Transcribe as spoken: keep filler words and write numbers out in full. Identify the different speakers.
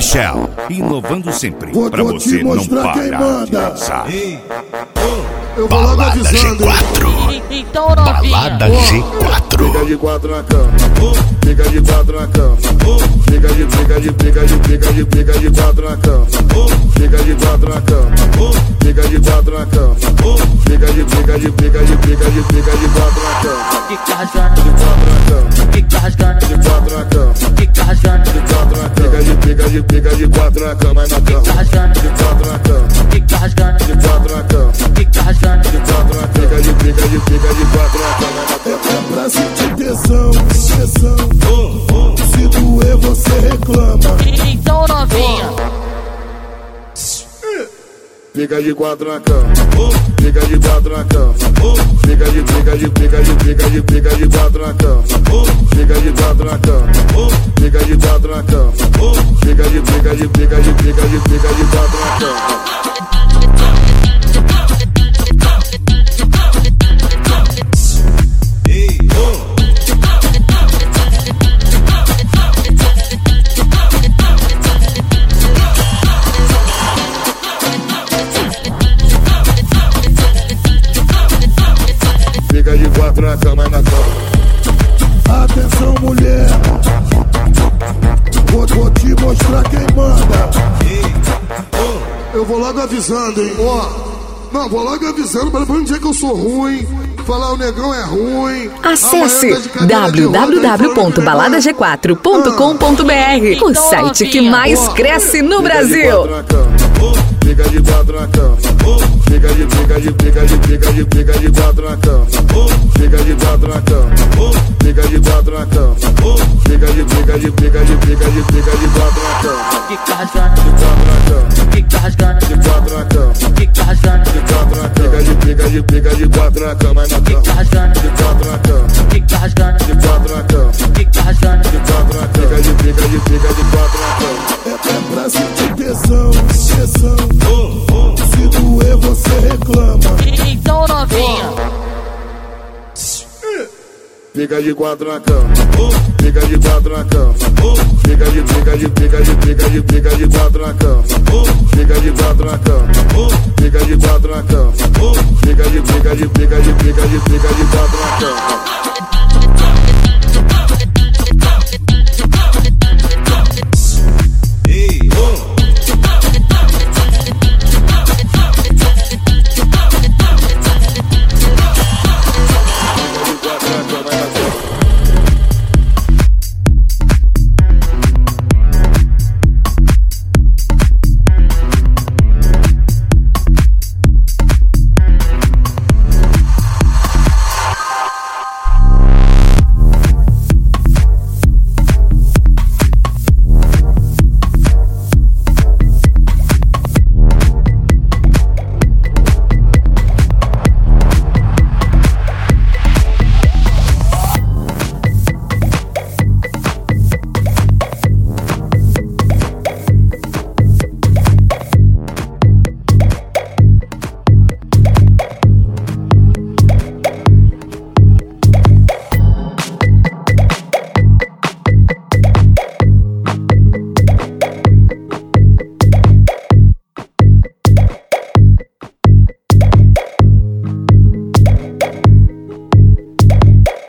Speaker 1: Shell, inovando sempre,
Speaker 2: Vou,
Speaker 1: pra
Speaker 2: vou
Speaker 1: você
Speaker 2: te
Speaker 1: não
Speaker 2: mostrar quem
Speaker 1: parar
Speaker 2: manda.
Speaker 1: de dançar.
Speaker 2: Eu vou logo
Speaker 1: Balada G
Speaker 2: avisando.
Speaker 1: quatro.
Speaker 3: Então novinha,
Speaker 1: Balada G quatro.
Speaker 2: Fica de quatro na cama, fica de quatro na cama, fica de, fica de, fica de, fica de, fica de quatro na cama, fica de quatro na cama, fica de quatro na cama, fica de, fica de, fica de, fica de, fica de quatro na cama,
Speaker 3: fica rasgando,
Speaker 2: de quatro na cama,
Speaker 3: fica rasgando,
Speaker 2: de quatro na cama,
Speaker 3: fica rasgando,
Speaker 2: de quatro na cama, fica de, fica de, fica de quatro na cama, na cama,
Speaker 3: fica rasgando,
Speaker 2: de quatro na cama,
Speaker 3: fica rasgando,
Speaker 2: de quatro na cama,
Speaker 3: fica rasgando,
Speaker 2: de quatro na cama, fica de, fica de, fica de quatro na cama, na cama. É pra sentir tesão, tesão. Se doer você reclama.
Speaker 3: então novinha,
Speaker 2: Fica de quatro na cama, fica de quatro na cama, fica de, fica de, fica de, fica de, fica de quatro na cama, fica de quatro na cama, fica de quatro na cama, fica de, fica de, fica de, fica de, fica de quatro na cama. Fica de quatro na cama, na cama. Atenção, mulher, vou, vou te mostrar quem manda. Eu vou logo avisando, hein? Ó, não, vou logo avisando para não dizer que eu sou ruim. Falar o negão é ruim.
Speaker 4: Acesse w w w ponto balada g quatro ponto com ponto b r, o site que mais cresce no Brasil.
Speaker 2: Fica de quatro na cama, fica de, fica de, fica de, fica de, fica de quatro na cama, fica de quatro na cama, fica de quatro na cama, fica de, fica de, fica de, fica de, fica de quatro na cama,
Speaker 3: fica rasgando,
Speaker 2: de quatro na cama,
Speaker 3: fica rasgando,
Speaker 2: de quatro na cama,
Speaker 3: fica rasgando,
Speaker 2: de quatro na cama, fica de, fica de, fica de quatro na cama, na
Speaker 3: fica
Speaker 2: cama,
Speaker 3: rasgando,
Speaker 2: de quatro na cama,
Speaker 3: fica rasgando,
Speaker 2: de quatro na cama,
Speaker 3: fica rasgando,
Speaker 2: de quatro na cama, fica de, fica de, fica de quatro na cama. É, é pra sentir tesão, tesão. Se doer você reclama.
Speaker 3: então novinha,
Speaker 2: Fica de quatro na cama, fica de quatro na cama, fica de, fica de, fica de, fica de, fica de quatro na cama, fica de quatro na cama, fica de quatro na cama, fica de, fica de, fica de, fica de, fica de quatro na cama.